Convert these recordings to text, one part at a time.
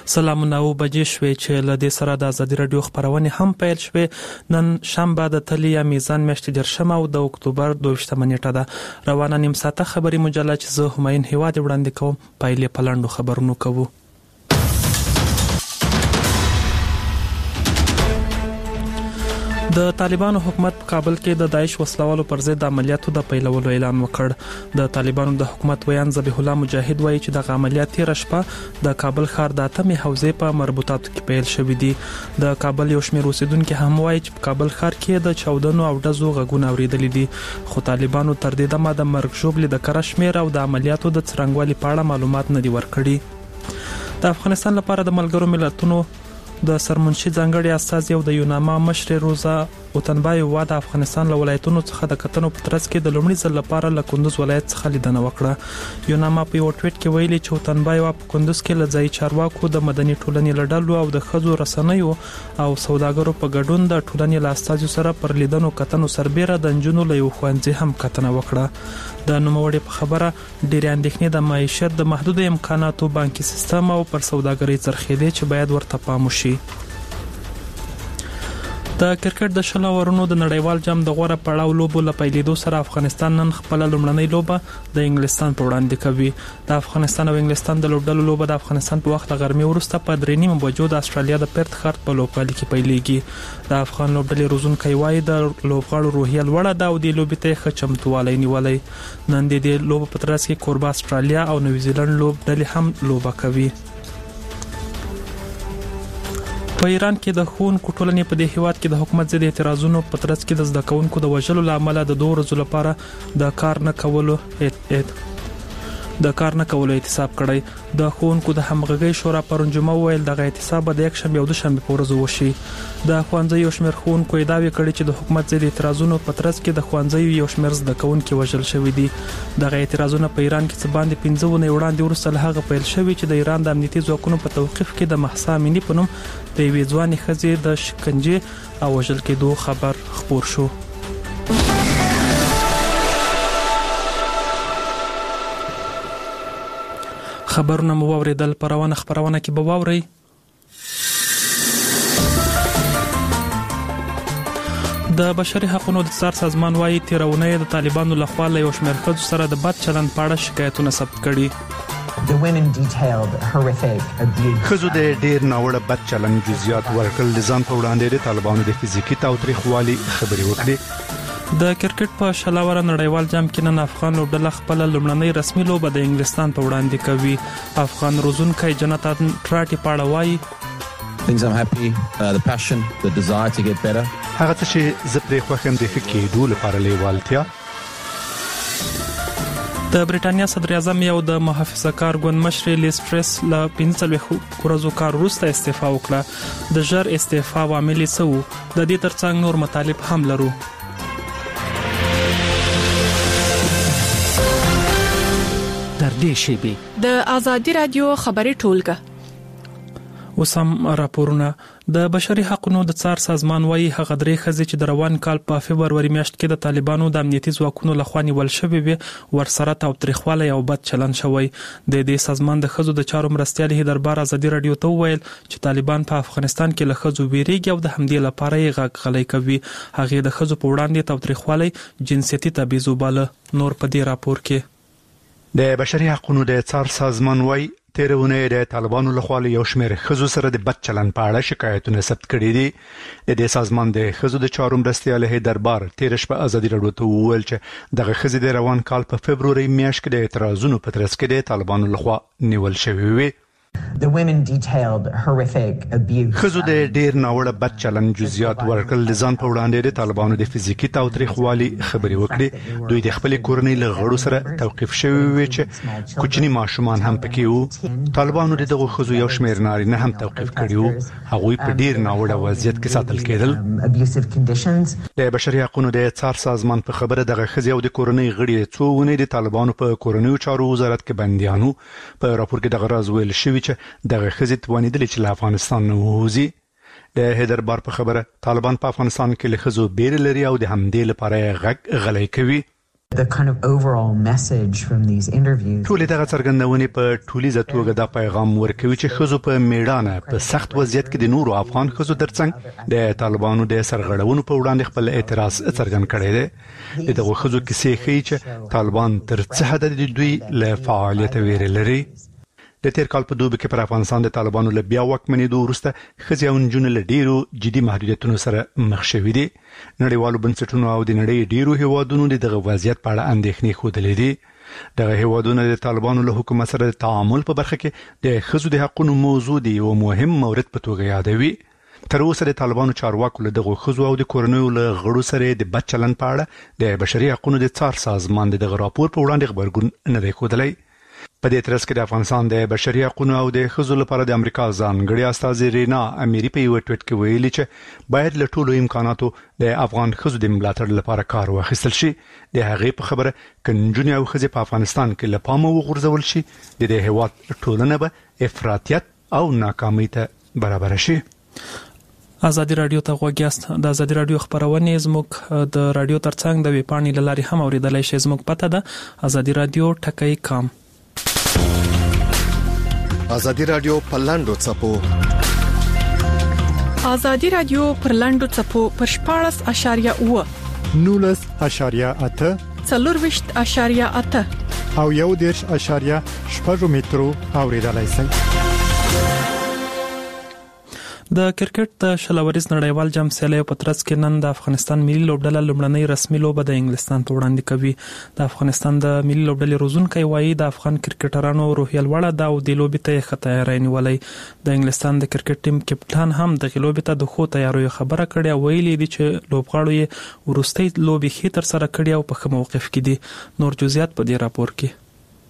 سلامونه او بجې شوې چې له دې سره د ازادي رادیو خبرونه هم پیل شوې. نن شنبه د تلیا میزان میاشتې 10 او د اکتوبر 22 نیټه ده. روانه نیم ساعته خبري مجله چې زه هماین هیواد وړاندې کوم. پایلې پلاندو خبرونو کوو. د طالبانو حکومت په کابل کې د داعش وسلوالو پر ضد عملیاتو د پیلولو اعلان وکړ. د طالبانو د حکومت ویان ذبیح الله مجاهد وایي چې د عملیات تیر شپه د کابل ښار د اتمې حوزې په مربوطاتو کې پیل شوې دي. د کابل یو شمېر اوسیدونکو هم وایي چې په کابل ښار کې د چاودنو او ډزو غږونه اوریدل دي. خو طالبانو تر دې دمه د مرګ ژوبلې د کره شمېر او د عملیاتو د څرنګوالي په اړه معلومات نه دي ورکړي. د افغانستان لپاره د ملګرو ملتونو د سرمنشي ځانګړي استازي او د یوناما مشر روزا اوتنبای د افغانستان له ولایتونو څخه د کتنو په ترڅ کې د لومړي ځل لپاره له کندوز ولایت څخه لیدنه وکړه. یوناما په یو ټویټ کې ویلي چې اوتنبای په کندوز کې له ځای چارواکو د مدني ټولنې لړلو او د خځو رسنیو او سوداګرو په ګډون د ټولنې له استازو سره پر لیدنو کتنو سربېره د نجونو له یو ښوونځي هم کتنه وکړه. د نوموړي په خبره ډېرې اندېښنې د معیشت د محدود امکاناتو بانکي سیستم او پر سوداګرۍ څرخېدې چې باید ورته پام وشي. د کرکټ د 20 اورونو د نړیوال جام د غوړه پړاو لوبو له پیلېدو سره افغانستان نن خپل لومړنۍ لوبه د انګلستان په وړاندې کوي. د افغانستان او انګلستان د لوبډلو لوبه د افغانستان په وخت غرمې وروسته په 3:30 بجو د استرالیا د پرت ښار په لوبغالي کې پیلېږي. د افغان لوبډلې روزونکي وایي د لوبغاړو روحیه لوړه ده او د لوبې ته ښه چمتووالی نیولی. نن د دې لوبو په ترڅ کې کوربه استرالیا او نیوزیلند لوبډلې هم لوبه کوي. په ایران کې د ښوونکو ټولنې په دې هیواد کې د حکومت ضد اعتراضونو په ترڅ کې د زده کوونکو د وژلو لامل د 2 ورځې لپاره د کار نه کولو احتساب کړی. د ښوونکو د همغږۍ شورا پرون جمعه ویل د احتساب د یک شنبه او د شنبه په ورځ وشي. د ښوونځي یو شمېر ښوونکو دعوی کړي چې د حکومت ضد اعتراضونو په ترڅ کې د ښوونځي یو شمېر زده کوونکي وژل شوي دي. د اعتراضونو په ایران کې څه باندې 15 ونې وړاندې ورسره له هغه پیل شوی چې د ایران د امنیتي ځواکونو په توقیف کې د مهسا امینی په نوم د یوې ځوانې ښځې د شکنجې او وژل کېدو خبر خپور شو. خبرونه مو واوریدل. په روانه خبرونه کې به واورئ د بشري حقوقو د څار سازمان وايي تیرونه د طالبانو لخوا له یو شمېر ښځو سره د بد چلند په اړه شکایتونه ثبت کړي. خزو د ډیر ناوړه بد چلند جزئیات ورکړل. ځان په وړاندې د طالبانو د فزیکی تاوتریخوالي خبري وکړي. د کرکټ په 20 اوره نړیوال جام کې نن افغان لوبډله خپل لومړنۍ رسمي لوبه د انګلستان په وړاندې کوي. افغان روزونکي جنتان ټراټي پاړه وایي things I'm happy the passion the desire to get better. هغه چې زه پرې خوښم د فکرېدو لپاره لیوالتیا. د بریټانیا صدر اعظم یو د محافظه کار ګوند مشر لیز ټرس له 15 ورځو کار وروسته استعفا وکړه. د ژر استعفا عامل څه وو؟ د دې ترڅنګ نور مطالب هم لرو. در دې شیبه د ازادي رادیو خبري ټولګه وسم راپورونه. د بشري حقوقو د څار سازمان وايي هغه درې ښځې چې د روان کال په فبرवरी میاشت کې د طالبانو د امنیتي ځواکونو لخوا نیول شوې وي ورسره تاوتریخوالی او بد چلند شوی. د دې سازمان د ښځو د چارو مرستیال دربار ازادي رادیو ته ویل چې طالبان په افغانستان کې له ښځو ویریږي او د همدې لپاره یې غږ غلي کوي. هغه د ښځو په وړاندې تاوتریخوالی جنسيتي تبعیض وباله. نور په دې راپور کې د بشري حقوقو د څار سازمان وايي تیرونه د طالبانو لخوا یو شمېر ښځو سره د بد چلند په اړه شکایتونه ثبت کړي دي. د دې سازمان د ښځو د چارو مرستیال دربار تیر شپه ازادي رادیو ته وویل چې دغه ښځې د روان کال په فبرवरी میاشت کې د اعتراضونو په ترڅ کې د طالبانو لخوا نیول شوې وي. The women detailed horrific abuse. خزو د ډیر ناوړه بد چلند جزئیات ورکړل. ځان په وړاندې د طالبانو د فزیکی تاوتریخوالي خبري وکړي. دوی د خپل کورنۍ له غړو سره توقيف شوی وي چې کوچني ماشومان هم پکې وو. طالبانو دغه خزو یو شمېر نارینه هم توقيف کړیو. هغوی په ډیر ناوړه وضعیت کې ساتل کېدل. د بشري حقوقو د څار سازمان په خبره دغه خزي او د کورنۍ غړي څوونه د طالبانو په کورنۍ چارو وزارت کې بنديانو په راپور کې دغه راز ویل شوی چې دغه خزي توانیدل چې له افغانستان ووزي. د هیدربار په خبره طالبان په افغانستان کې له خزو بیر لري او د همدې لپاره غږ غلي کوي. The kind of overall message from these interviews. ټولې دغه څرګندونې په ټولیزه توګه د پیغام ورکوي چې ښځو په میړانه په سخت وضعیت کې د نورو افغان ښځو ترڅنګ د طالبانو د سرغړونو په وړاندې خپل اعتراض څرګند کړی دی. دغه ښځو کیسې ښیي چې طالبان تر څه حده د دوی له فعالیت ویره لري. د تیر کال په دوبي کې پر افغانستان د طالبانو له بیا واکمنېدو وروسته ښځې او نجونې له ډیرو جدي محدودیتونو سره مخ شوي دي. نړیوالو بنسټونو او د نړۍ ډیرو هیوادونو دغه وضعیت په اړه اندېښنې ښودلې دي. دغه هیوادونه د طالبانو له حکومت سره د تعامل په برخه کې د ښځو د حقوقو موضوع دی او مهم مورد په توګه یادوي. تر اوسه د طالبانو چارواکو له دغه ښځو او د کورنیو له غړو سره د بد چلند په اړه د بشري حقوقو د څار سازمان دغه راپور په وړاندې خبرګون نه دی ښودلی. په دې ترڅ کې د افغانستان د بشري حقوقو او د ښځو لپاره د امریکا ځانګړي استازي رینا اميري په یو ټویټ کې ویلي چې باید له ټولو امکاناتو د افغان ښځو د ملاتړ لپاره کار واخیستل شي. د هغې په خبره کنجونې او ښځې په افغانستان کې له پامه وغورځول شي د دې هیواد ټولنه به افراطیت او ناکامۍ ته برابر شي. ازادي رادیو ته غوږیاست. د ازادي رادیو خبرونه زموږ د رادیو ترڅنګ د ویب پاڼې لاري هم اوریدلای شئ. زموږ پته ده azadi-radio.com. ازادي رادیو په لاندو چپو. ازادي رادیو پر لاندو چپو پر 14.8 19.8 24.8 او 1.8 مترو اوریدلای شئ. د کرکټ د شلوريز نړیوال جام سیالیو په ترڅ کې نن د افغانستان ملي لوبډله لومړنۍ رسمي لوبه د انګلستان په وړاندې کوي. د افغانستان د ملي لوبډلې روزونکي وایي د افغان کرکټرانو روحیه لوړه ده او د لوبې ته ښه تیاری نیولې. د انګلستان د کرکټ ټیم کپټان هم د لوبې ته د خو تیاریو خبره کړې او ویلي دي چې لوبغاړو یې ورستۍ لوبې ښه تر سره کړې او په ښه موقف کې دي. نور جزئیات په دې راپور کې.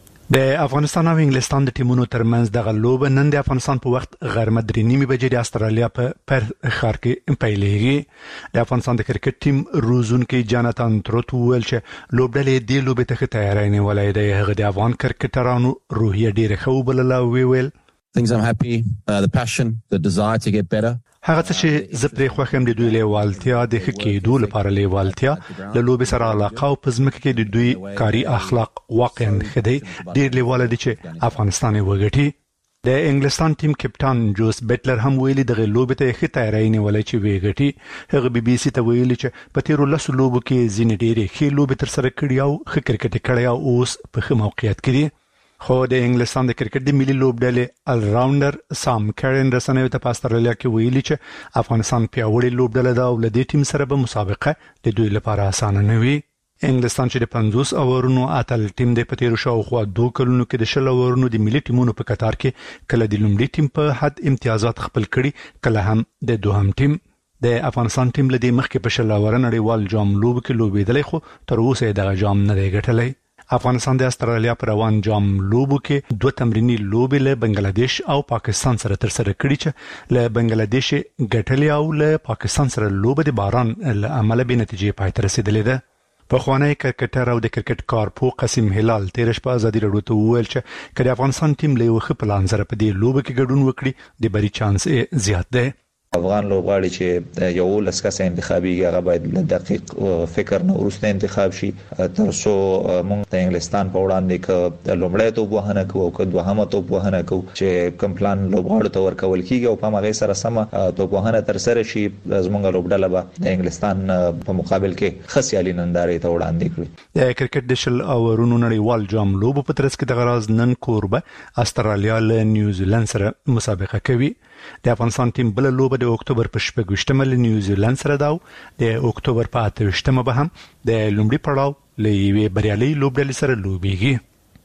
د افغانستان او انګلستان د ټیمونو ترمنځ دغه لوبه نن د افغانستان په وخت غرمه 3:30 بجې د استرالیا په پرث ښار کې پیلېږي. د افغانستان د کرکټ ټیم روزونکي جاناتان تروت ویل چې لوبډلې د لوبې ته تیاری نیولې ده. هغه د افغان کرکټرانو روحیه ډیره ښه وبلله او ویل Things I'm happy, the passion, the desire to get better. هغه څه چې زه پرې خوښ یم د دوی لیوالتیا د ښه کېدو لپاره لیوالتیا له لوبې سره علاقه او پزمکه کې د دوی کاري اخلاق واقعا ښه دي. ډېر لیواله دي چې افغانستان یې وګټي. د انګلستان ټیم کپټان جوس بیټلر هم ویلي دغه لوبې ته ښه تیاری نیولې چې وګټي. هغه بي بي سي ته ویلي چې په تیرو 10 لوبو کې ځینې ډېرې ښې لوبې تر سره کړې او ښه کرکټ کړی او اوس په ښه موقعیت کې دي. خو د انګلستان د کرکټ د ملي لوبډلې ال راونډر سام کارن رسنیو ته په استرالیا کې ویلي چې افغانستان پیاوړی لوبډله ده او له دې ټیم سره به مسابقه د دوی لپاره اسانه نه وي. انګلستان چې د 50 اورونو اتل ټیم د پتیرو شاوخوا 2 کلونو کې د 10 اورونو د ملي ټیمونو په قطار کې کله د لومړي ټیم په حد امتیازات خپل کړي کله هم د دوهم ټیم. د افغانستان ټیم له دې مخکې په 10 اورن نړیوال جام لوب کې لوبېدلی خو تر اوسه دغه جام نه دی ګټلی. افغانستان د استرالیا پر روان جام لوبو کې 2 تمرینی لوبې له بنگلاديش او پاکستان سره تر سره کړي چې له بنگلاديش ګټلې او له پاکستان سره لوبه د باران له امله به نتیجې پای ته رسیدلې ده. په خوانی کرکټر او د کرکټ کارپو قاسم هلال تیرش په ازادي رادیو ته ویل چې کله افغانستان ټیم له وخت پلان سره په دې لوبه کې ګډون وکړي د بری چانس زیات ده. افغان لوبغاړي چې یو لسکه انتخابي هغه باید له دقیق فکر نه ورسته انتخاب شي تر څو موږ د انګلستان په وړاندې ک لومړی توپ وهنه کوو او ک دوهمه توپ وهنه کوو چې کوم پلان لوبغاړو ته ورکول کیږي او په هغه سره سم توپ وهنه تر سره شي زموږ لوبډله به د انګلستان په مقابل کې خسیالي نندارې ته وړاندې کړي. د کرکټ د شل اورونو نړیوال جام لوبو په ترڅ کې د غراز نن کوربه استرالیا له نیوزیلند سره مسابقه کوي. د افغانستان ټیم بل لوبه د اکتوبر په 28مه له نیوزیلند سره دا د اکتوبر په 28مه به هم د لومړي پړاو له یوې بریالۍ لوبډلې سره لوبېږي.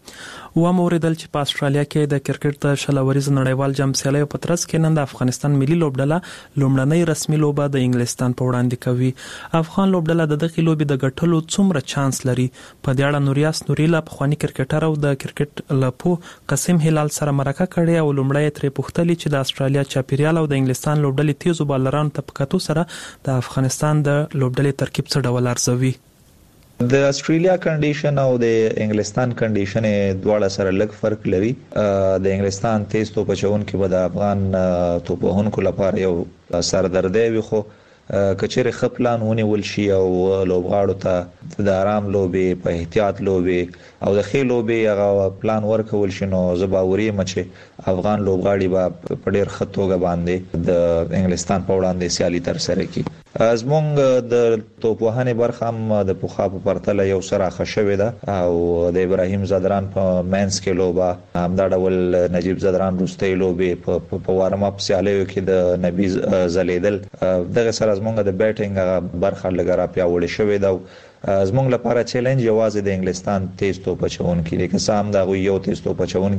و موریدل چې په استرالیا کې د کرکټ د شلوريز نړیوال جام سیالیو په ترڅ کې نن د افغانستان ملي لوبډله لومړنۍ رسمي لوبه د انګلستان په وړاندې کوي. افغان لوبډله د دغه لوبې د ګټلو څومره چانس لري په دې اړه نوریاس نوریلا په خواني کرکټر او د کرکټ لپو قاسم هلال سره مرکه کړې او لومړی ترې پوښتلې چې د استرالیا چاپیریال او د انګلستان لوبډلې تیزو بالرانو ته په کتو سره د افغانستان د لوبډلې ترکیب څه ډول ارزوي. د استرالیا کنډیشن او د انګلستان کنډیشن دواړه سره لږ فرق لري. د انګلستان تیز توپ چون کې به د افغان توپوهونکو لپاره یو سردردی وي خو کچېره خپلان ونیول شي او لوبغاړو ته د آرام لوبي په احتیاط لوبي او د خې لوبي هغه پلان ورکول شي نو زباوري مچ افغان لوبغاړي به په ډېر خطوګه باندې د انګلستان په وړاندې سیالي تر سره کی زمونږ د توپوهنې برخه هم د پوخا په پرتله یو سره خښوي ده او د ابراهیم زدران په مینس کې لوبه همدا ډول نجیب زدران روستي لوبي په وارم اپ سیالیو کې د نبی زلیدل دغه سره زمونږ د بیټینګ برخه لګرا پیاوړې شوې ده زمونږ لپاره چیلنج یوازې د انګلستان تیز توپ چون کې د قسم دا یو تیز توپ چون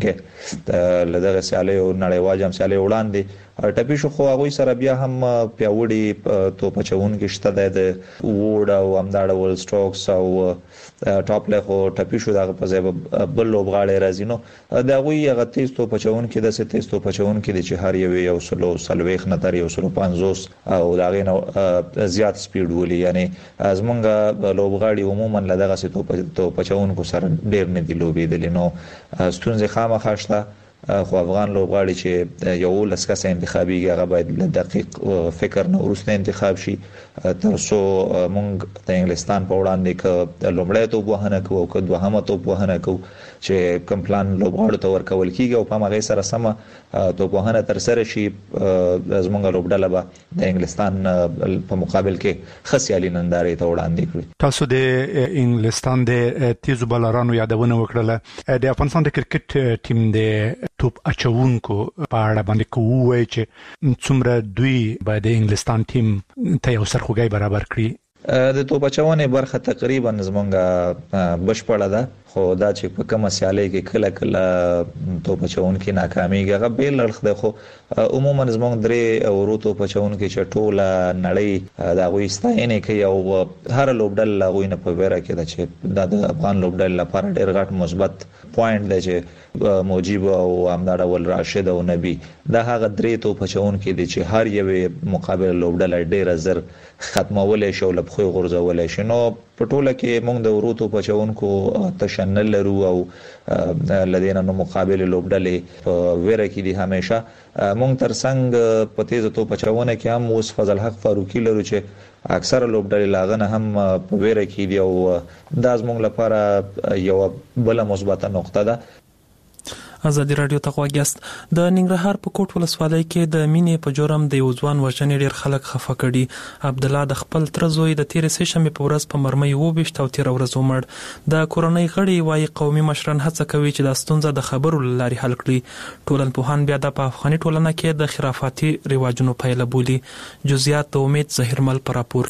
کې لدغه سیالیو نړیوال جام سیالي وړاندې ټپي شو خو هغه سره بیا هم پیاوړي توپ چون کې شته د ووډ او امداړه ول سټروکس او ټاپ له خو ټپي شو دغه په ځای بل لوبغاړي راځي نو دا وی هغه تیز توپ چون کې د تیز توپ چون کې د چهار یو سلو سلويخ نتر یو سلو 50 او دغه نو زیات سپیډ ولي یعنی زمونږ لوبغاړي عموما لدغه توپ چون کو سره ډیر نه دی لوبېدل نو ستونزې خامخا شته خو افغان لوبغاړي چې یو لسکه انتخابي هغه باید دقیق فکر نه ورسته انتخاب شي تر څو مونږ د انګلستان په وړاندې ک لومړی توپ وهنه کوو او ک دوهمه توپ وهنه کوو چې کوم پلان لوبغاړو ته ورکول کیږي او په هغه سره سم توپ وهنه تر سره شي زمونږ لوبډله به د انګلستان په مقابل کې خسیالي نندارې ته وړاندې کړي تاسو د انګلستان د تیزو بالرانو یادونه وکړه د افغانستان د کرکټ ټیم د توپ اچونکو په اړه باندې کوی چې څومره دوی به د انګلستان ټیم ته یو سرخوږی برابر کړي د توپ اچونې برخه تقریبا زمونږه بشپړه ده خو دا چې په کومه سیالي کې کله کله توپ اچون کې ناکاميږي هغه به لړخ ده خو عموما زمونږ درې ورو توپ اچون کې چې ټوله نړۍ دا غوي ستاینه کوي او هر لوبډل غوي نه په ویره کې ده چې د افغان لوبډل لپاره ډېر غټ مثبت پوینټ ده چې موجب او امدار ول راشد او نبی دا هغه درې توپ اچون کې دي چې هر یو مقابل لوبډل ډېر زر ختمول شي او لبخوي غرزول شي نو په ټوله کې موږ د ورو توپ اچونکو تشنل لرو او لدينا نو مقابل لوبډلې په ویره کې دي همیشه موږ ترڅنګ په تیز توپ اچونه کې هم اوس فضل حق فاروقي لرو چې اکثر لوبډلې لاغنه هم په ویره کې دي او دا زموږ لپاره یو بل مثبته نقطه ده ازادي رادیو ته غواګست د ننګرهار په کوټ ولسوالۍ کې د مینې په جرم د یو ځوان وژنې ډیر خلک خفه کړي عبد الله د خپل تر زوی د 13 شنبه په ورځ په مرمۍ وبښت او 13 ورځې ومړ د کورنۍ غړي وايي قومي مشران هڅه کوي چې د ستونزې د خبرو لاري حل کړي ټولنپوهان بیا د افغاني ټولنه کې د خرافاتي رواجونو پایله بولي جزئیات د امید ظهیرمل پر راپور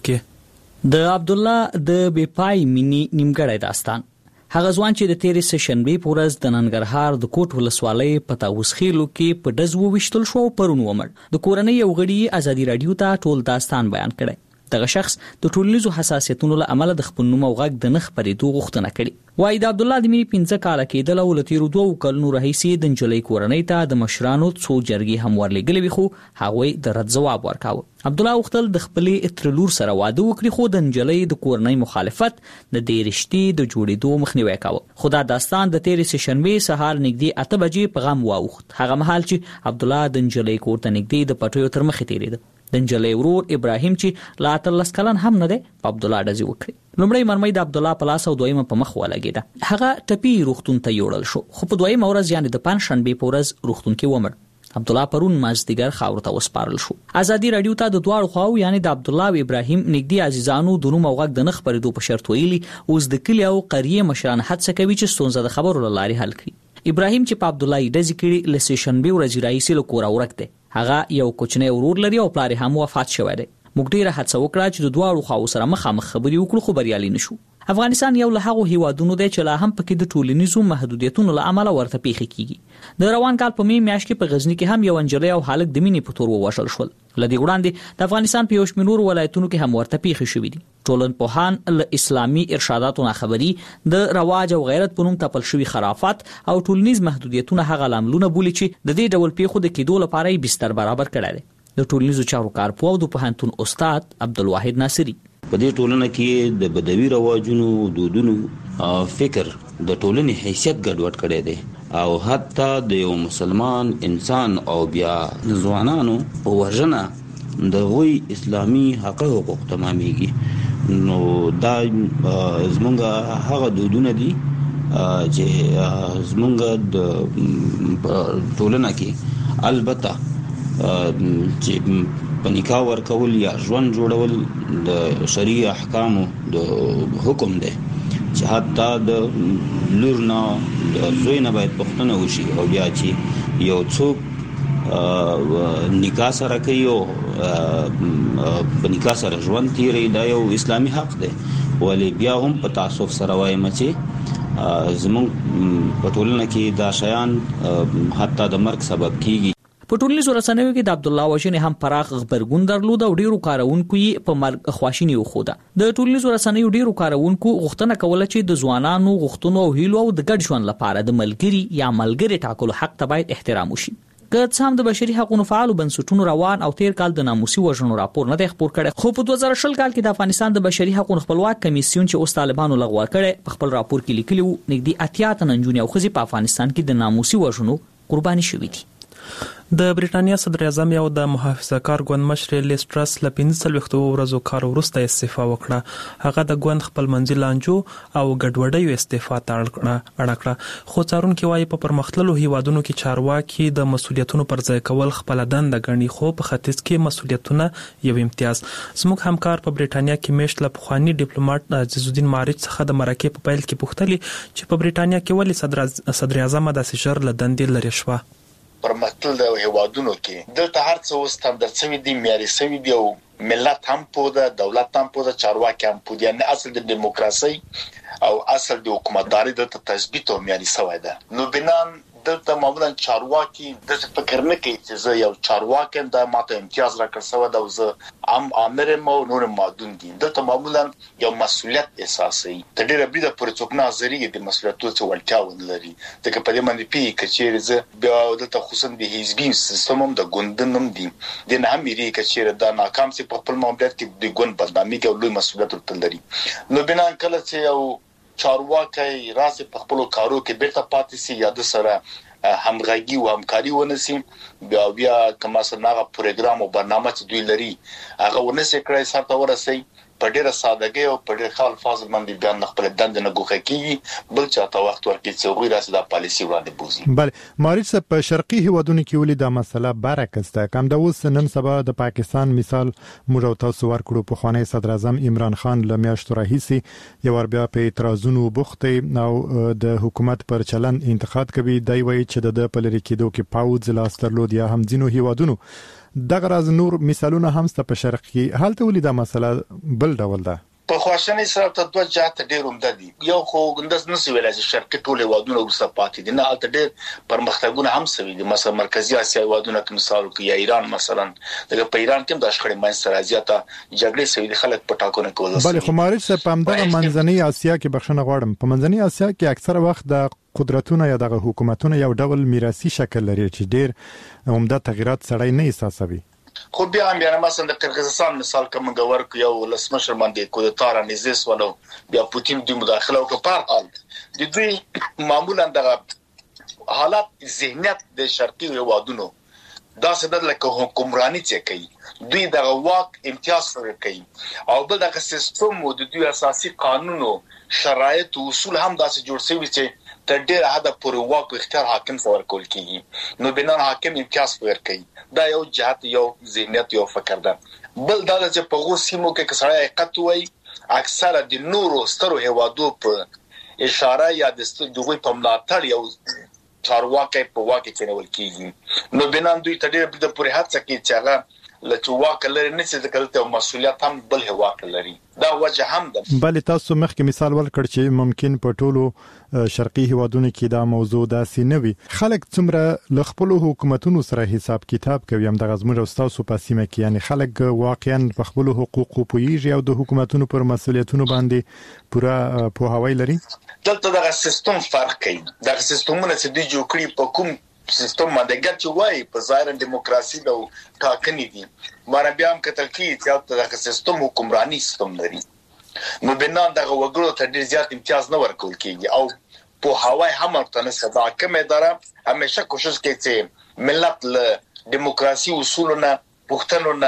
کې د عبد الله د بیپای مینی نیمګړی داستان هغه ځوان چې د 13 شنبه په ورځ د ننګرهار د کوټ ولسوالۍ په تاوسخیلو کې په دزو وشتل شو پرون ومړ د کورنۍ یو غړي ازادي رادیو ته ټول داستان بیان کړي دغه شخص د ټولنیزو حساسیتونو له امله د خپل نوم او غږ د نخ پرېدو غوښتنه کړې وای د عبد الله د مینې 15 کال کېدل او لتیرو 2 کلونو راهیسې د انجلۍ کورنۍ ته د مشرانو څو جرګې هم ورلګلې خو هغوی د رد جواب ورکاوه عبد الله وختل د خپلې اترلور سره واده وکړي خو د انجلۍ د کورنۍ مخالفت د دې رشتې د جوړېدو مخنیوي کاوه خو دا داستان د 13 شنبه سهار نږدې 8 بجې په غم واوخت هغه مهال چې عبد الله د انجلۍ کور ته نږدې د پټیو تر مخې تیریده د انجلۍ ورور ابراهیم چې لا 13 کلن هم نه دی په عبد الله ډزې وکړي لومړی مرمۍ د عبد الله په لاس او دویمه په مخ ولګېده هغه ټپي روغتون ته یوړل شو خو په دویمه ورځ یعنی د پنځشنبه په ورځ روغتون کې ومړ عبد الله پرون مازدیګر خاور ته وسپارل شو ازادي رادیو ته د دواړو خواو یعنی د عبد الله او ابراهیم نږدې عزیزانو د نوم او غږ د نخ پرېدو په شرط ویلي اوس د کلی او قریه مشران هڅه کوي چې ستونزه د خبرو لاري حل کړي ابراهیم چې په عبد الله ډزې کړي ل سیشنبه ورځ راځي له کور اورکته هغه یو کوچنی ورور لري او پلار هم وفات شوی دی موږ ډیره هڅه وکړه چې د دواړو خواو سره مخامخ خبرې وکړو خو بریالي نشو افغانستان یو له هغو هیوادونو دی چې لا هم پکې د ټولنیزو محدودیتونو له امله ورته پیښې کیږي د روان کال په میاشت کې په غزنی کې هم یو انجلۍ او هلک د مینې په تور ووژل شول لدی وړاندې د افغانستان په یو شمېر ولایتونو کې هم ورته پیښې شوې دي ټولنپوهان له اسلامي ارشاداتو نه خبري د رواج او غیرت په نوم تپل شوی خرافات او ټولنیز محدودیتونه هغه لاملونه بولي چې د دې ډول پیښو د کېدو لپاره یې بستر برابر کړی دی د ټولنیزو چارو کارپوه او د پوهنتون استاد عبدالواحد ناصری په دې ټولنه کې د بدوي رواجونو دودونو فکر د ټولنې حیثیت ګډوډ کړي دي او حتی د یو مسلمان انسان او بیا ځوانانو په وژنه د غوي اسلامي حقوق تمامېږي. نو دا زمونږ هغه دودونه دي چې زمونږ د ټولنه کې البته چې پنیکا ورکول یا ژوند جوړول د شریعه احکامو د حکم دی چې حتی د لور نه د زوی نه باید پوښتنه وشي او بیا چې یو څوک نکاح سره کوي او په نکاح سره ژوند تیری دا یو اسلامي حق دی. ولی بیا هم په تعصب سره وایم چې زموږ په ټولنه کې دا شیان حتی د مرګ سبب کیږي. په ټولنیزو رسنیو کې د عبد الله وژنې هم پراخ خبرګون درلود او ډیرو کارونکو یې په مرګ خواشینی وخوده. د ټولنیزو رسنیو ډیرو کارونکو غوښتنه کوله چې د ځوانانو غوښتنو او هیلو او د ګډ ژوند لپاره د ملګری یا ملګری ټاکلو حق ته باید احترام وشي. که څه هم د بشري حقوقو فعالو بنسټونو روان او تیر کال د ناموسي وژنو راپور نه دی خپور کړی، خو په 2020 کال کې د افغانستان د بشري حقوقو خپلواک کمیسیون چې اوس طالبانو لغوه کړی په خپل راپور کې لیکلی وو نږدې 80 تن نجونې او ښځې په افغانستان کې د ناموسي وژنو قرباني شوي دي. د بریټانیا صدر اعظم یو د محافظه کار ګوند مشر لیز ټرس ل 45 ورځو کار وروسته استعفا وکړه. هغه د ګوند خپل منځي لانجو او ګډوډۍ استعفا ته اړ کړه. خو څارونکو وايي په پرمختللو هیوادونو کې چارواکي د مسولیتونو پر ځای کول خپل دنده ګڼي، خو په ختیځ کې مسولیتونه یو امتیاز. زموږ همکار په بریټانیا کې میشت له پخوانی ډیپلوماټ عزیز الدین مارچ څخه د مرکه په پیل کې پوښتنه چې په بریټانیا کې ولې صدر اعظم د سجر لدندې لري شوه. پرمختللو هیوادونو کې دلته هر څه ستاندرد شوی دی، معیاري شوی دی او ملت هم پوده، دولت هم پوده، چارواکي هم پوده. یعنی اصل د دیموکراسي او اصل د حکومتداري د تثبیت او معیاري شوی ده. نو بنان دلته معمولا چارواکي د فکر نه کوي چې زه یو چارواکي د ماته امتیاز راکړ سو دا زه عام امر مو نور مادون دي. دلته معمولا یو مسولیت احساسي تدیر بریده پر څوک نظری د مسولیتو څو ولټا ولري. ځکه په دې باندې پی کچېر زه بیا دلته خصوصا د حزبي سیستم د ګوندنم دي د نه امری کچېر دا ناکام سي په خپل معاملات کې د ګوند بدنامي کې لوی مسولیت ورتلري. نو بنا کله چې یو چارواکي راسي په خپل کارو کې بیرته پاتې سي یا د سره همغږي او همکاري ونسي بیا کومه سره پروګرام او برنامه چې دوی لري هغه ونسي کړی سره ورسي په ډیره سادهګي او په ډیره خال فاصله باندې بیان خپل دند نه ګوخه کیږي بل چاته وخت ورکړي چې غوړي راسي د پالیسي وړاندې بوزي. بله مارچ په شرقي هیوادونو کې ولې دا مسله برعکس ده. کوم د اوس نن سبا د پاکستان مثال موږ او تاسو ورکړو په خوانی صدر اعظم عمران خان له میاشتو راهیسي یو بیا په اعتراضونو بوخته او د حکومت پر چلن انتقاد کوي. دی وایي چې د پلری کېدو کې پاوځ لاس درلود یا هم ځینو هیوادونو دغه راز نور مثالونه هم ست په شرق کې حالت ولې دا مسله بل ډول ده. په خواشنۍ سره ته دوه جهات ډېر عمده دي. یو خو ګندس نسوي ویلای چې شرق ټول هیوادونه ورسره پاتې دي نه، البته ډېر پرمختګونه هم سوي دي. مثلا مرکزی اسیا هیوادونه کې مثال کې یا ایران مثلا دغه په ایران کې د شخړې منځ سره زیاته جګړې سوي دي، خلک په ټاکنو کې ولسی. بل خو مارچ په همدغه منځنۍ اسیا کې بخښنه غواړم، په منځنۍ اسیا کې اکثره وخت د قدرتونه یا دغه حکومتونه یو ډول میراثي شکل لري چې ډېر عمده تغیرات سړی نه احساسوي. خو بیا هم مثلا د قرغیزستان مثال کوم غور کو یو لسمشر باندې کودتا را نږدې ولو بیا پوتین د مداخله او په حال د دوی معمولا د حالات ذهنیت د شرقي هیوادونو دا څه د لکه حکمرانی چې کوي دوی د واک امتیاز سره کوي او بل د سیستم او د دوی اساسي قانونو شرایط او اصول هم داسې جوړ شوی چې تر ډیره حد پورې واک اختیار حاکم څور کول کیږي. نو بنا حاکم امتیاز ورکړي دا یو جهت یو ذهنیت یو فکر ده. بل دا چې په غوسیمو کې کسړی حقیقت وای اکثره د نورو سترو هیوادو په اشاره یا د دوی په ملاتړ یو چارواکي په واکه کې نول کیږي. نو بنا دوی تر ډیره د پورې هڅه کوي چې هغه لکه واک لري نه چې ذکرته او مسولیت هم بل هواک لري. دا وجه هم ده. بل تاسو مخکې مثال ورکړ چې ممکن په ټولو شرقي هیوادونو کې دا موضوع داسې نه وي. خلک څومره ل خپل حکومتونو سره حساب کتاب کوي هم د غزمر او تاسو په سیمه کې، یعنی خلک واقعا په خپل حقوقو پوهیږي او د حکومتونو پر مسولیتونو باندې پوره پوهاوی لري. دلته دا سیستم فرق کوي. دا سیستمونه چې دوی جوړ کړي په کوم سیستم باندې ګټ وای په ظاهر دیموکراسي د ټاکنې دي مار بیا هم کتل کی چې دا سیستم حکمرانی سیستم لري. نو بنا دا وګړو ته ډیر زیات امتیاز نه ورکول کیږي او په هواي هم تر صدا کوم اداره همیشه کوشش کوي چې ملت له دیموکراسي اصولونه پښتنونه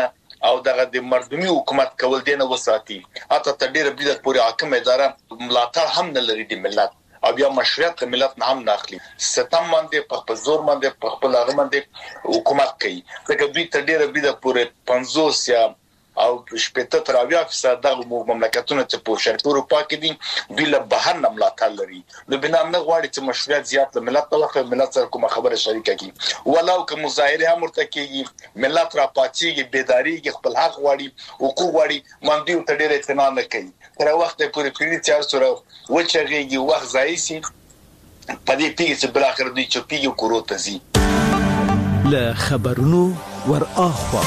او دغه د مردمي حکومت کول دینه وساتي اته تر ډیره بده پورې حاکم اداره ملاتړ هم نه لري د ملت او بیا مشروعیت د ملت نه هم ناخلي ستم باندې په زور باندې په خپل هغه باندې حکومت کوي دغه دوی تر ډیره بده پورې 50 یا او شپته تر 80% د مملکتونو ته په شرق اروپا کې دي بل بهر نه ملاتړ لري نو بنا نه غواړي چې مشروعیت زیات ملت طرفه ملت سره کومه خبره شریکه کی ولو که مظاهره هم ورته کیږي ملت را پاتېږي بیداریږي خپل حق غواړي حقوق غواړي باندې ته ډېر اعتنا نه کوي تر وخت پورې پیری چار سره وچهږي وخت ځای سي پدې پیږي چې بل اخر دوی چپیږي کوروته زی له خبرونو ور اخوا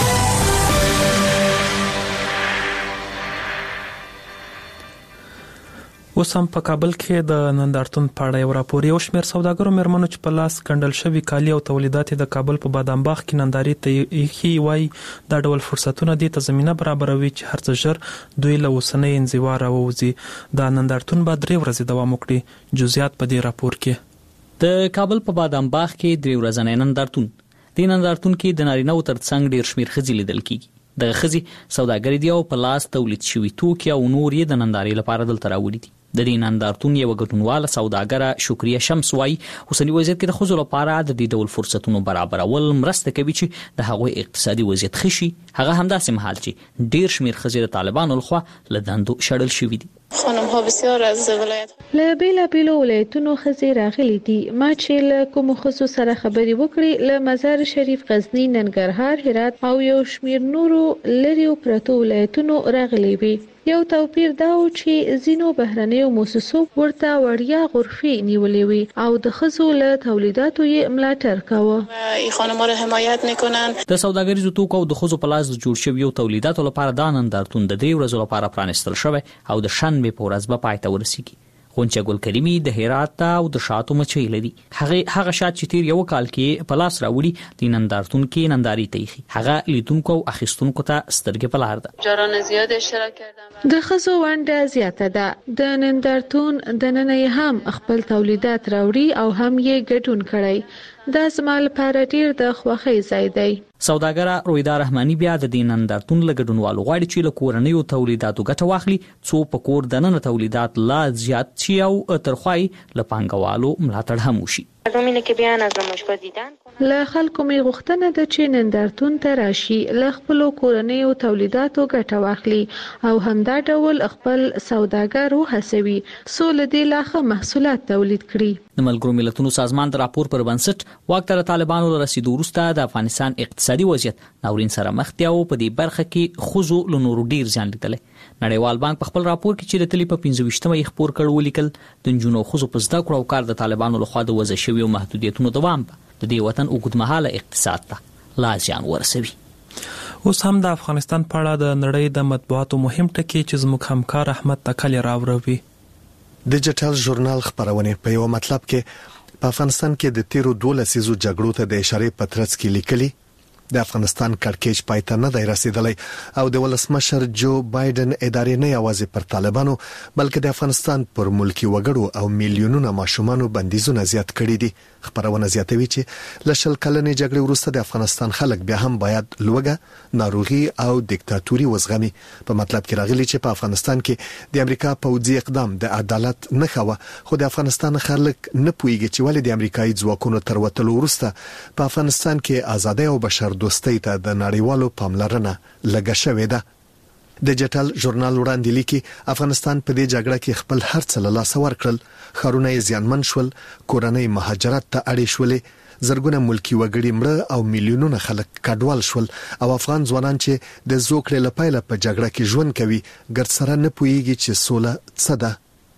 اوس هم په کابل کې د نندارتون پاړه یو راپور یو شمېر سوداګرو مېرمنو چې په لاس کندل شوی کالی او تولیدات د کابل په بادام باغ کې ننداري ته یې وای دا ډول فرصتونه دي ته زمينه برابروي چې هر څه ژر دوی له وسنۍ انزوا راوځي دا نندارتون به 3 ورځې دوام وکړي جزئیات په دې راپور کې د کابل په بادام باغ کې 3 ورځې نندارتون د نندارتون کې د نارینه او ترڅنګ ډیر شمیر خځې لیدل کیږي د خځې سوداګری دی او په لاس تولید شوی توکي او نور یې د ننداري لپاره دلته راوړي دي د دې نندارتون یو ګټونواله سوداګره شکریا شمس وای اوسنی وضعیت کې د خځو لپاره د دې ډول فرصتونو برابرول مرسته کوي چې د هغوی اقتصادي وضعیت ښه شي هغه همداسې مهال چې ډیر شمیر خځې د طالبانو لخوا له دندو شړل شوې دي خانم ها بسیار از ولایت له بیلابیلو ولایتونو خځې راغلي دي ما چې له کوم خصوص سره خبرې وکړې له مزار شریف غزنی ننګرهار هرات او یو شمیر نورو لریو پرتو ولایتونو راغلي وي یو توپیر دا و چې زینو بهرنیو مؤسسو ورته وړیا غرفي نیولې وي او د خزو له تولیداتو یې ملاتړ کاوه ای خانم‌ها رو حمایت میکنن د سوداګریزو توکو او د خزو په لاس جوړ شوی تولیداتو لپاره دا نندارتون د 3 ورځې لپاره پرانستل شوی او د شنبه په ورځ به پای ته ورسیږي غونچه ګل کریمی د هرات او د شاتو مچې لري هغه شات چې تیر یو کال کې په لاس راوړي د نندارتون کې ننداري تېخي هغه لیدونکو اخیستونکو ته سترګې په لار ده جاران زیات اشتراک کردم د خزو ونده زیاته ده د نندارتون د نن هم خپل تولیدات راوړي او هم یې ګډون کړي دا زما لپاره ډیر د خوښۍ ځای دی سوداګره رویدا رحماني بیا د دې نندارتون لګډونوالو غواړي چې له کورنیو تولیداتو ګټه واخلي څو په کور دننه تولیدات لا زیات شي او ترخوای له پانګوالو ملاتړ هم وشي له خلکو می غوښتنه ده چې نندارتون ته راشي له خپل کورنیو تولیداتو ګټه واخلي او همدا ډول خپل سوداګر وهڅوي سو له دې لاخه محصولات تولید کړي د ملګرو ملتونو سازمان د راپور پر بنسټ واک تر طالبانو رسیدو وروسته د افغانستان اقتصادي وضعیت ناورین سره مخ دی او په دې برخه کې خزو له نورو ډیر ځان لیدل نړیوال بانک په خپل راپور کې چې د تلی په 25مه خبر کړو لیکل د جنونو خزو په زده کړو او کار د طالبانو لخوا د وضع شوی او محدودیتونو دوام د دې وطن اوږدمهاله اقتصاد ته لا زیان ورسوي اوس هم د افغانستان په اړه د نړۍ د مطبوعاتو مهم ټکی چې زموږ همکار احمد تکل راوړوي ډیجیټل ژورنال خبرونه په یو مطلب کې په افغانستان کې د 13 لسیزو جګړو ته د اشاره پترڅ کې لیکلي د افغانستان کړکېچ پایته نه دی رسیدلی او د ولسمشر جو بایدن ادارې نه یوازې پر طالبانو بلکې د افغانستان پر ملکی وګړو او میلیونونو ماشومانو بندیزونه زیات کړي دي خبرونه زیاتوي چې لشل کلنې جګړې وروسته د افغانستان خلک بیا هم باید لوګه ناروغي او دیکتاتوري وزغمي په مطلب کې راغلي چې په افغانستان کې د امریکا پوځي اقدام د عدالت نه خو خو د افغانستان خلک نه پويږي چې ولې د امریکایي ځواکونو تر وتلو وروسته په افغانستان کې ازادي او بشر دوستۍ ته د نړیوالو پاملرنه لګه شوې ده ډیجیټل ژورنال وړاندې لیکي افغانستان په دې جګړه کې خپل هر څه له لاسه ورکړل خارونه یې زیانمن شول کورنۍ مهاجرت ته اړې شولې زرګونه ملکی وګړي مړه او میلیونونه خلک کډوال شول او افغان ځوانان چې د زوکړې لپاره په جګړه کې ژوند کوي ګرد سره نه پويږي چې سوله څه ده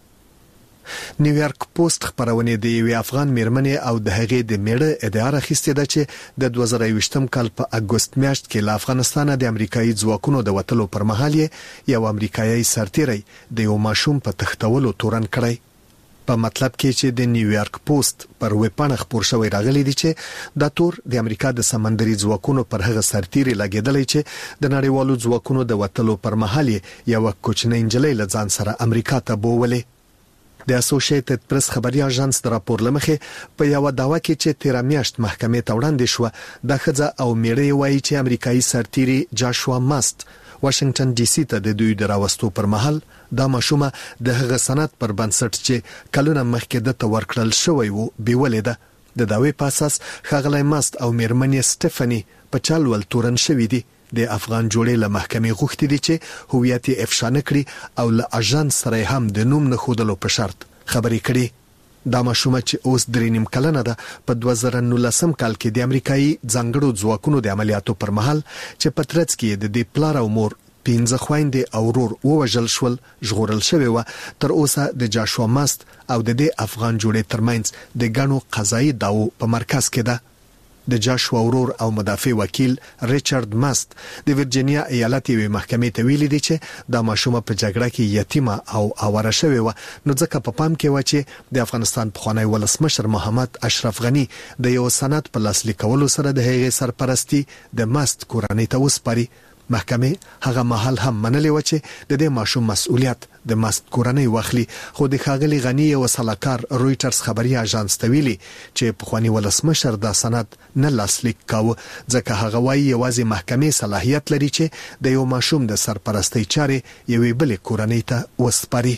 نیویارک پوسټ خبرونه دی یو افغان میرمنې او د هغې د میړه ادعا راخسته ده چې د 2020م کال په اگست میاشت کې له افغانستان د امریکایي ځواکونو د وټلو پر مهال یو امریکایي سرتیری د یو ماشوم په تختولو تورن کړی په مطلب کې چې د نیویارک پوسټ پر ویبپاڼه خبر شوی راغلی دی چې د تور د امریکا د سمندري ځواکونو پر هغه سرتیری لګیدلی چې د نړیوالو ځواکونو د وټلو پر مهال یو کوچنی انجلۍ له ځان سره امریکا ته بوولې د اسوسییټډ پریس خبري اژانس د راپور لمخې په یو داوا کې چې 13 میاشت محکمې ته وړاندې شو د خځه او میړې وایي چې امریکایي سرتیري جاشوا ماست واشنگټن ډي سي ته د دوی دراوستو پر مهال دا ماشومه د هغه سند پر بنسټ چې کلونه مخکې د تور کړل شوی وو بیولېده. د داوی په اساس خغلی ماست او میرمنې سټيفني په چالول تورن شوې دي. د افغان جوړې له محکمې غوښتي دي چې هویت یې افشا نکړي او له اژانس سره هم د نوم نه خودلو په شرط خبرې کړي. دا ماشومه چې اوس 3 کلنه ده په 2019 کال کې د امریکایي ځانګړو ځواکونو د عملیاتو پر مهال چې په ترڅ کې د دې پلار او مور 15 خويندې او ورور ووژل شول ژغورل شوی و. تر اوسه د جاشوا ماست او د دې افغان جوړې ترمنځ د غنو قضایي داو په مرکز کې ده. د جاشوا ورور او مدافع وکیل ریچارډ ماست د ورجینیا ایالت یوې محکمې ته ویلي دي چې د ماشومه په جګړه کې یتیمه او اواره شوی و، نو ځکه په پام کې و چې د افغانستان پخوانی ولسمشر محمد اشرف غنی د یو سند په لاسلیک کولو سره د هغې سرپرستی د ماست کورنۍ ته وسپاري. محکمې هغه مهال هم منلې و چې د دې ماشوم مسؤلیت د ماست کورنۍ واخلي، خو د ښاغلي غنی او سلاکار رويټرز خبري اژانس ته ویلي چې پخوانی ولسمشر دا سند نه لاسلیک کاوه ځکه هغه وايي یوازې محکمې صلاحیت لري چې د یو ماشوم د سرپرستی چارې یوې بلې کورنۍ ته وسپاري.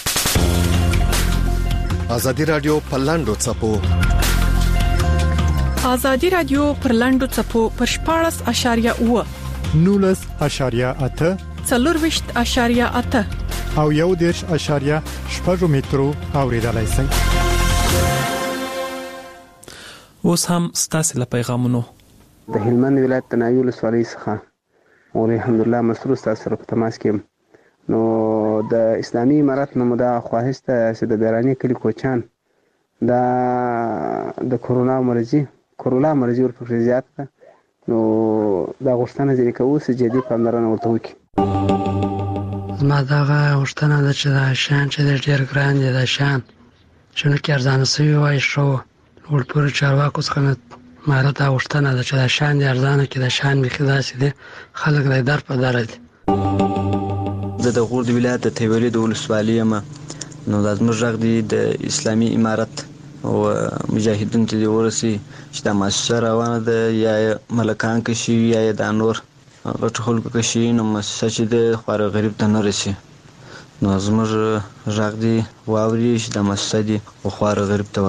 ازادي رادیو په لاندو چپو ازادي رادیو پر لاندو چپو پر 14.8 19.8 40.8 او 1.8 مترو اوریدلای شئ. اوس هم ستاسو له پیغامونو د هلمند ولایت تنایل ولسوالۍ څخه او الحمدلله مسرور تاسو سره په تماس کې نو د اسلامي امارت نو دا خواهش ته چې د بیرانی کلی کوچان دا د کورونا مرضی ورپسې زیات ده، نو دا غوښتنه ځکه کوو چې جدي پاملرنه ورته وکړي. زما دا غوښتنه ده چې دا شان چې ډېر ګران دي، دا شان چې نو کې ارزانه سوي وای شو ورپورې چارواکو څخه ماره دا غوښتنه ده چې دا شان دي ارزانه کې دا شان مخې داسې دي خلک له در په دره دي. زه د غور د ولایت د تیوري د ولسوالۍ یم، نو دا زموږ غږ دی د اسلامي امارت او مجاهدین ته دی ورسي چې دا مؤسسه روانه ده یا ملکان کې شي یا د نور غټ خلکو کې شي، نو مؤسسه چې د خوار غریب ته نه رسي، نو زموږ غږ دی واوري چې دا مؤسسه دی او خوار غریب ته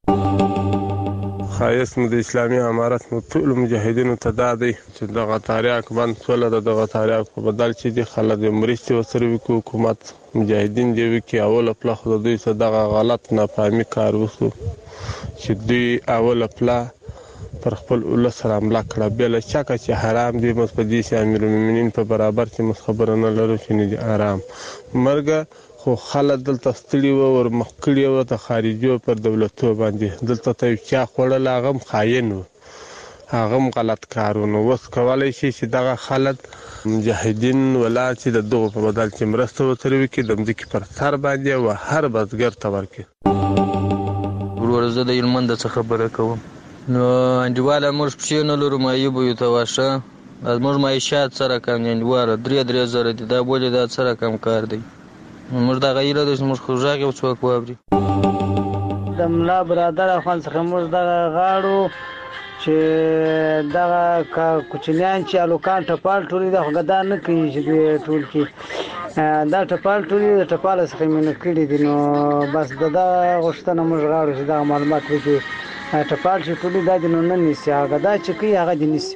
ورکړي. خایس مو د اسلامي امارت مو ټول مجاهدینو ته دا دی چې دغه تاریخ باندې ټول دغه تاریخ په بدل چې دی خلک مرستې وسره وکړي، حکومت مجاهدین دی وکي اول خپل خو دوی څه دغه غلط ناپامي کار وکړو چې دوی اول خپل پر خپل ولس سره حمله کړه، بل شکه چې حرام دی مس په دې چې امیر المؤمنین په برابر چې مس خبره نه لرو چې نه دي حرام مرګ، خو خلک دلته ستړي و ور مخکړي و ته خارجي پر دولتو باندې دلته ته چا خړل هغه خاين و هغه غلط کارونه وس کولای شي چې دغه خلک مجاهدین ولا چې د دغه په بدل کې مرسته وتري وکړي د مځکې پر سر باندې او هر بزګر ته ورکړي. ورزه د هلمند څخه خبره کوم، نو انډیواله موږ پښې نه لرو مایوب یو ته واشه موږ معیشت سره کم انډیواله 3 زره دي، دا بولې دا سره کم کار دی، موږ دا غیره د موږ خوځاګه او څوک وابري د ملا برادر افغان څخه موږ دا غاړو چې دا کوچنیان چې الوکان ټپال ټولې د غدا نه کوي چې ټول کې دا ټپال ټولې د ټپال څخه مینه کړې دي، نو بس دا غوښتنه موږ غواړو چې دا معلومات وکړي ټپال چې ټولې دا د نن نيسي هغه دا چې کوي هغه د نيسي.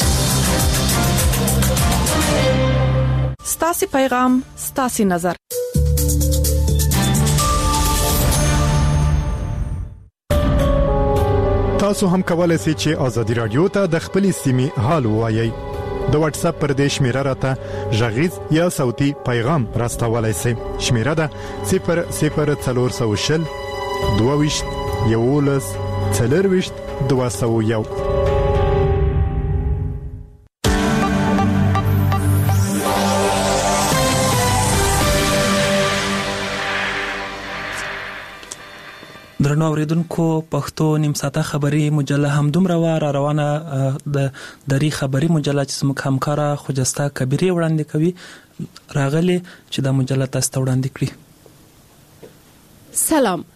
ستاسو پیغام ستاسو نظر تاسو هم کولای شئ چې ازادي رادیو ته د خپل سیمې حال وایي. د واتس اپ پر دې شمیره راته ژغیز یا صوتي پیغام راستولای شئ. شمیره ده 00420 22 11 40 201. درنو اوریدونکو پښتو نیم ساعته خبری مجله هم دومره روانه د دری خبری مجله چې موږ همکارا خوجستا کبیره وړاندې کوي راغلي چې د مجله تاسو وړاندې کړی. سلام.